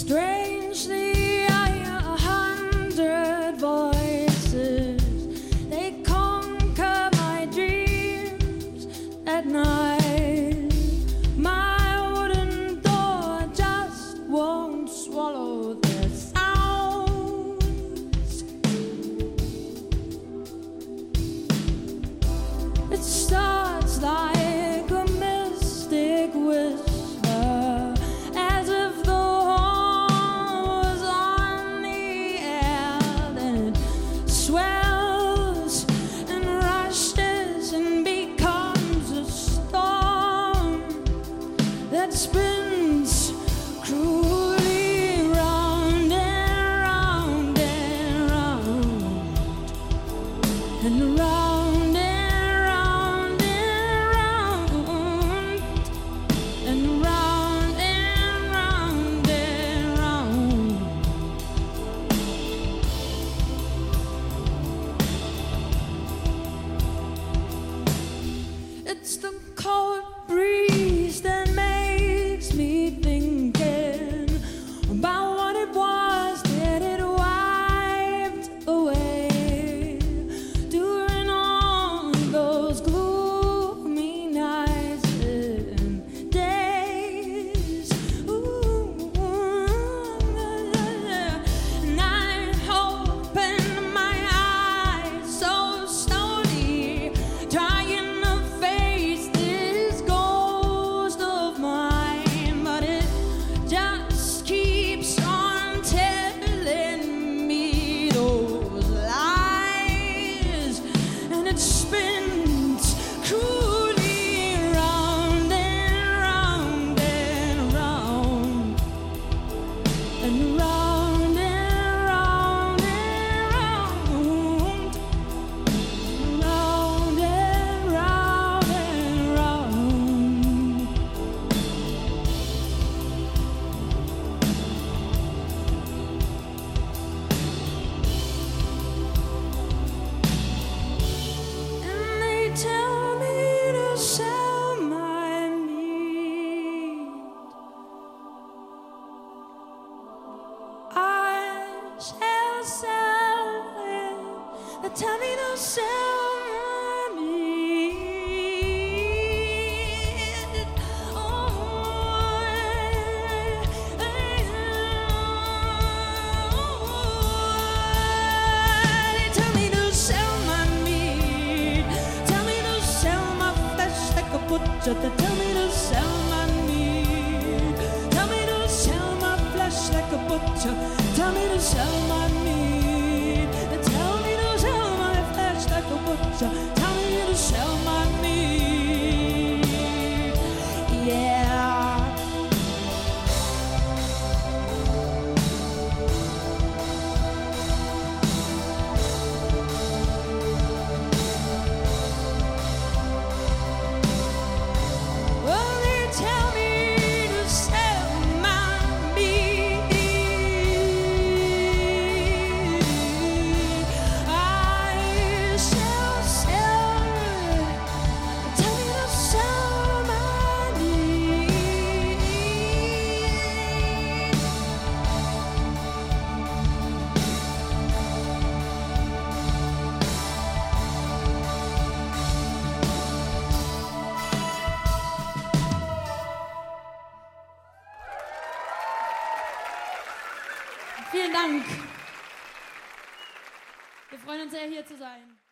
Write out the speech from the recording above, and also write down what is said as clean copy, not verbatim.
Strangely, I hear 100 voices. They conquer my dreams at night. My wooden door just won't swallow their sounds. It starts like a mystic whisper, as if the horn was on the air. Then it swells and rushes and becomes a storm that spins cruelly round and round and round and round and round and round and round and round. It's the cold breeze that makes me thinking about what it was that it wiped away during all those gloomy nights and days. Ooh, and I open my eyes so slowly, trying to face this ghost of mine, but it just keeps on telling me those lies, and it spins cruelly round and round and round and round and round and round, round and round and round. And they tell me to sell my meat. I shall sell it. They tell me to sell my meat. Oh, they tell me to sell my meat. Tell me to sell my flesh like a butcher. They tell me to sell my meat. Tell me to sell my flesh like a butcher. Tell me to sell my meat. They tell me to sell my flesh like a butcher. Tell me to sell my meat. Yeah. Well, they tell me to sell my meat. I shall sell it. Tell me to sell my meat. Vielen Dank. Wir freuen uns sehr, hier zu sein.